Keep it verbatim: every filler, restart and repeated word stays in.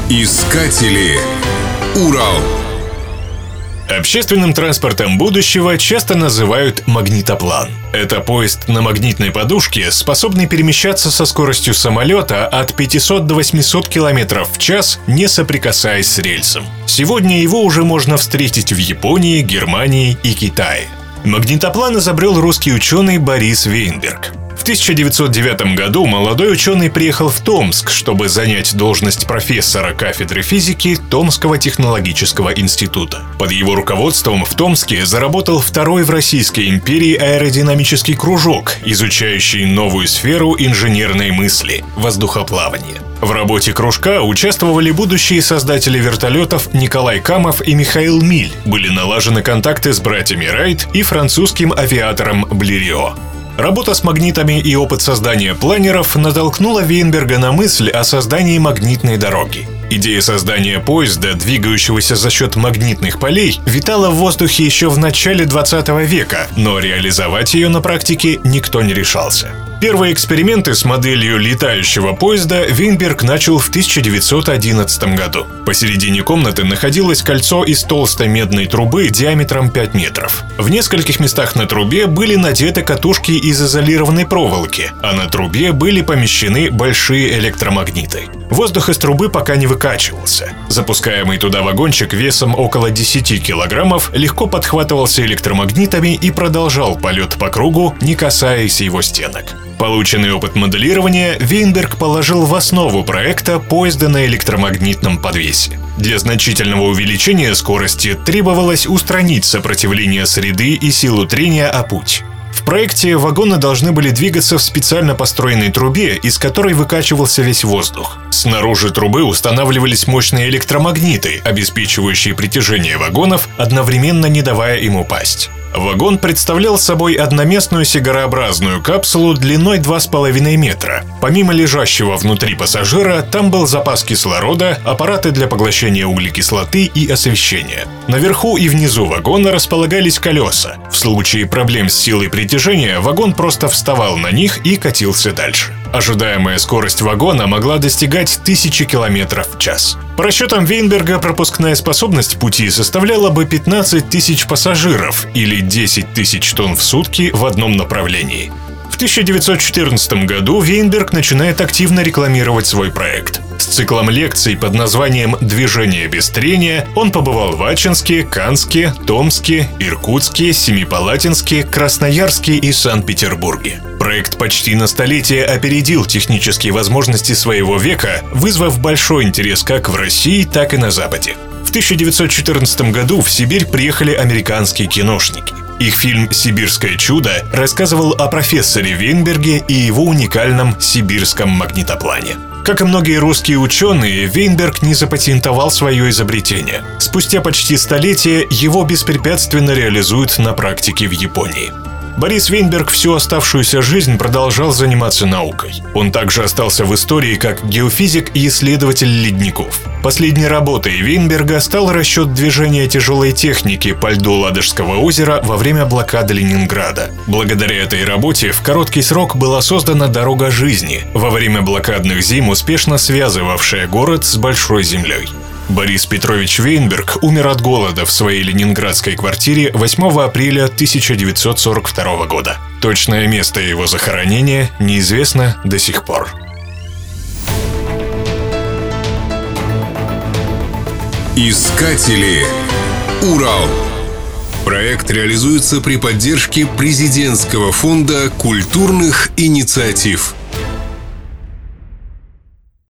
Искатели. Урал. Общественным транспортом будущего часто называют магнитоплан. Это поезд на магнитной подушке, способный перемещаться со скоростью самолета от пятисот до восьмисот километров в час, не соприкасаясь с рельсом. Сегодня его уже можно встретить в Японии, Германии и Китае. Магнитоплан изобрел русский ученый Борис Вейнберг. В тысяча девятьсот девятом году молодой ученый приехал в Томск, чтобы занять должность профессора кафедры физики Томского технологического института. Под его руководством в Томске заработал второй в Российской империи аэродинамический кружок, изучающий новую сферу инженерной мысли – воздухоплавание. В работе кружка участвовали будущие создатели вертолетов Николай Камов и Михаил Миль. Были налажены контакты с братьями Райт и французским авиатором Блерио. Работа с магнитами и опыт создания планеров натолкнула Вейнберга на мысль о создании магнитной дороги. Идея создания поезда, двигающегося за счет магнитных полей, витала в воздухе еще в начале двадцатого века, но реализовать ее на практике никто не решался. Первые эксперименты с моделью летающего поезда Вейнберг начал в тысяча девятьсот одиннадцатом году. Посередине комнаты находилось кольцо из толстой медной трубы диаметром пять метров. В нескольких местах на трубе были надеты катушки из изолированной проволоки, а на трубе были помещены большие электромагниты. Воздух из трубы пока не выкачивался. Запускаемый туда вагончик весом около десяти килограммов легко подхватывался электромагнитами и продолжал полет по кругу, не касаясь его стенок. Полученный опыт моделирования Вейнберг положил в основу проекта поезда на электромагнитном подвесе. Для значительного увеличения скорости требовалось устранить сопротивление среды и силу трения о путь. В проекте вагоны должны были двигаться в специально построенной трубе, из которой выкачивался весь воздух. Снаружи трубы устанавливались мощные электромагниты, обеспечивающие притяжение вагонов, одновременно не давая им упасть. Вагон представлял собой одноместную сигарообразную капсулу длиной два с половиной метра. Помимо лежащего внутри пассажира, там был запас кислорода, аппараты для поглощения углекислоты и освещения. Наверху и внизу вагона располагались колеса. В случае проблем с силой притяжения вагон просто вставал на них и катился дальше. Ожидаемая скорость вагона могла достигать тысячи километров в час. По расчетам Вейнберга, пропускная способность пути составляла бы пятнадцать тысяч пассажиров или десять тысяч тонн в сутки в одном направлении. В тысяча девятьсот четырнадцатом году Вейнберг начинает активно рекламировать свой проект. С циклом лекций под названием «Движение без трения» он побывал в Ачинске, Канске, Томске, Иркутске, Семипалатинске, Красноярске и Санкт-Петербурге. Проект почти на столетие опередил технические возможности своего века, вызвав большой интерес как в России, так и на Западе. В тысяча девятьсот четырнадцатом году в Сибирь приехали американские киношники. Их фильм «Сибирское чудо» рассказывал о профессоре Вейнберге и его уникальном сибирском магнитоплане. Как и многие русские ученые, Вейнберг не запатентовал свое изобретение. Спустя почти столетие его беспрепятственно реализуют на практике в Японии. Борис Вейнберг всю оставшуюся жизнь продолжал заниматься наукой. Он также остался в истории как геофизик и исследователь ледников. Последней работой Вейнберга стал расчет движения тяжелой техники по льду Ладожского озера во время блокады Ленинграда. Благодаря этой работе в короткий срок была создана дорога жизни, во время блокадных зим успешно связывавшая город с Большой землей. Борис Петрович Вейнберг умер от голода в своей ленинградской квартире восьмого апреля тысяча девятьсот сорок второго года. Точное место его захоронения неизвестно до сих пор. Искатели. Урал. Проект реализуется при поддержке Президентского фонда культурных инициатив.